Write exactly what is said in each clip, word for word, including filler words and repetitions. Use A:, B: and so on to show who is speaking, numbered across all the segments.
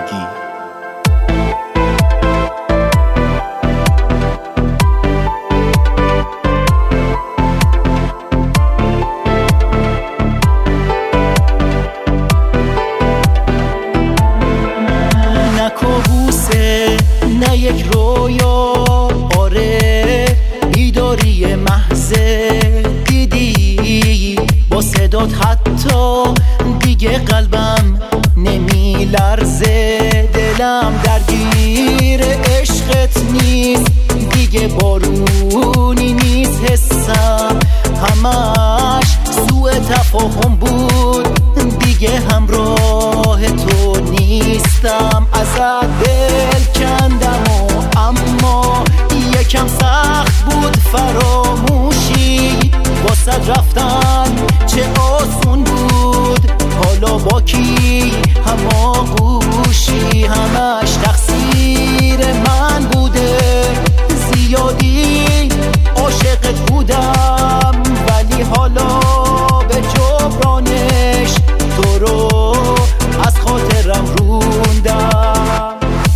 A: زندگی.
B: نه کابوسه نه یک رویا، آره بیداری محضه. دیدی با صدات حتی دیگه قلبم نمی لرزه. دلم درگیر عشقت نیست دیگه، بارونی نیست حسم، همش سوء تفاهم بود دیگه، همراه تو نیستم. ازت دل کندم و اما یکم سخت بود فراموشی، واسه رفتن چه آسون بود، حالا با کی هماغوشی. همش تقصیر من بوده، زیادی عاشقت بودم، ولی حالا به جبرانش تو رو از خاطرم روندم.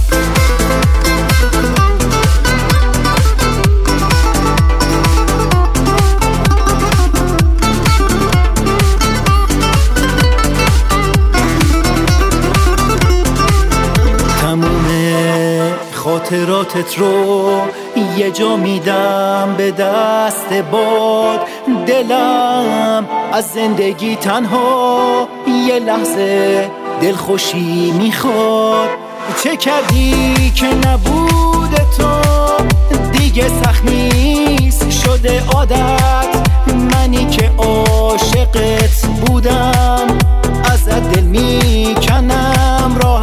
B: تموم خاطراتت رو یه جا میدم به دست باد، دلم از زندگی تنها یه لحظه دلخوشی میخواد. چه کردی که نبود تو دیگه سخت نیست شده عادت، منی که عاشقت بودم ازت دل میکنم راه